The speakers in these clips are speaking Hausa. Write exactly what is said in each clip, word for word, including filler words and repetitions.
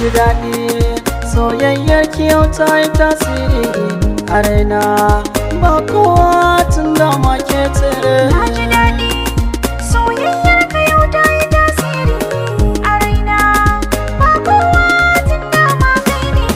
ji daɗi soyayyar ki yau ta yi tasiri a raina ba kowa tun da ma ke tsere. Na ji daɗi soyayyar ka yau ta yi tasiri a raina ba kowa tun da ma kai ne.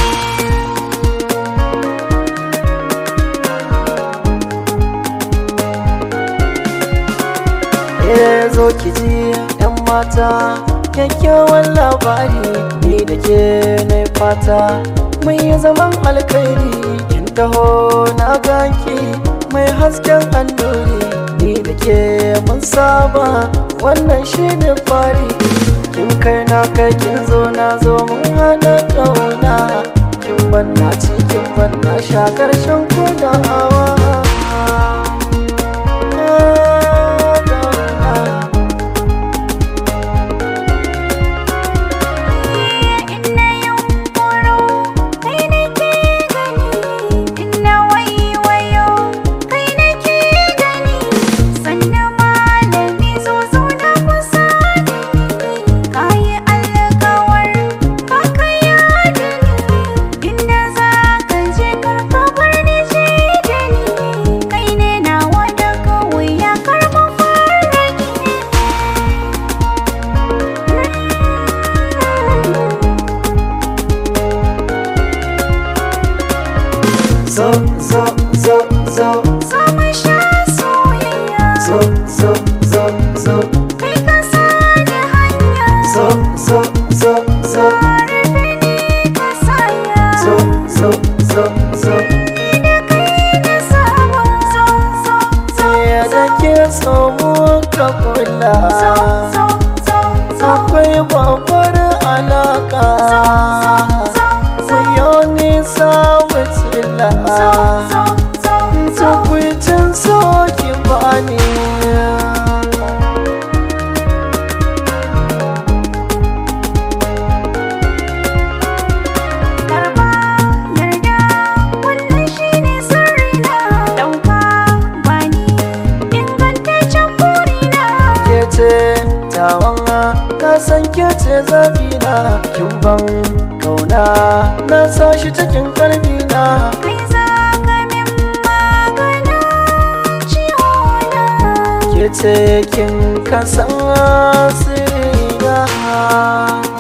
Eh zo ki ji yan mata kyakkyawan labari ni da ke na fata mun yi zaman alkhairi kin taho na ganki mai hasken annuri ni da ke mun saba wannan shi ne fari kin kai na kai kin zo na zo mun hana ƙauna kin banna ci kin banna sha karshen kudawa. Zo, zo, zo, zo, zo mu sha soyayya. Zo, zo, zo, zo, kai ka sani hanya. Zo, zo, zo, zo, rufe ni ka saya. Zo, zo, zo, zo, ni da kai na saba. Zo, zo, zo, ya da ke so mu ka kula. zo, zo, zo, zo, akwai babbar alaka. Ku yi nisa wacila. Takwicin so ki bani. Karba yarda wannan shine sirrina. Ɗauka bani ingantaccen burina. Ke ce tawana na san ke ce zabina kin ban kauna na sa shi cikin kalbina. Kai za ka min maganin ciwona. Ke ce kin kasan sirrina.